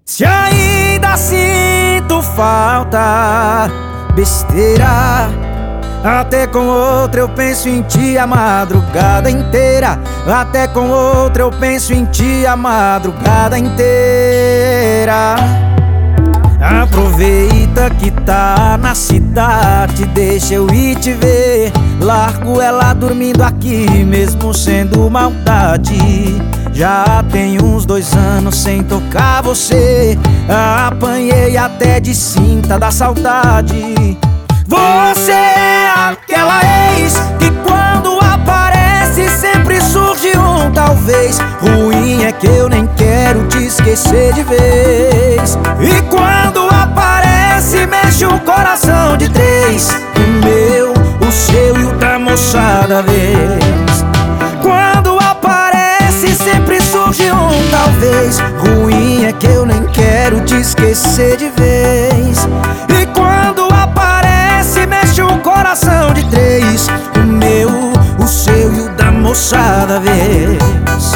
Se ainda sinto falta, besteira. Até com outra eu penso em ti a madrugada inteira. Até com outra eu penso em ti a madrugada inteira. Aproveita que tá na cidade, deixa eu ir te ver. Largo ela dormindo aqui, mesmo sendo maldade. Já tem uns 2 anos sem tocar você. Apanhei até de cinta da saudade. Você é aquela ex que quando aparece sempre surge um talvez. Ruim é que eu nem quero te esquecer de vez. E quando aparece mexe o coração de 3. O meu, o seu e o da moçada vez. Quando aparece sempre surge um talvez. Ruim é que eu nem quero te esquecer de vez. E quando aparece mexe o coração de 3. O meu, o seu e o da moçada vez.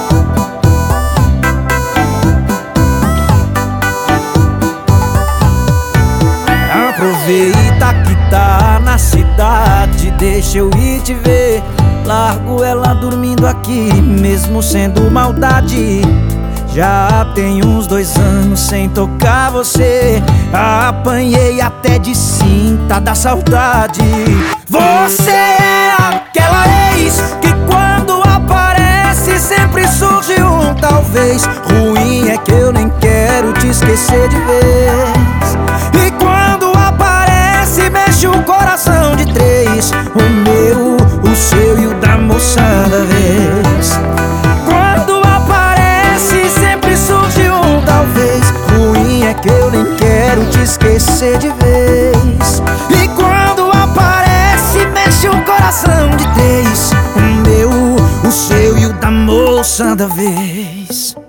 Aproveita que tá na cidade, deixa eu ir te ver. Largo ela dormindo aqui, mesmo sendo maldade. Já tem uns 2 anos sem tocar você. Apanhei até de cinta da saudade. Você é aquela ex que quando aparece sempre surge um talvez. Ruim é que eu nem quero te esquecer de vez. E quando aparece mexe o coração de 3. O meu, o seu e o da moçada vez. Quando aparece sempre surge um talvez. Ruim é que eu nem quero te esquecer de vez. E quando aparece mexe o coração de 3. O meu, o seu e o da moçada vez.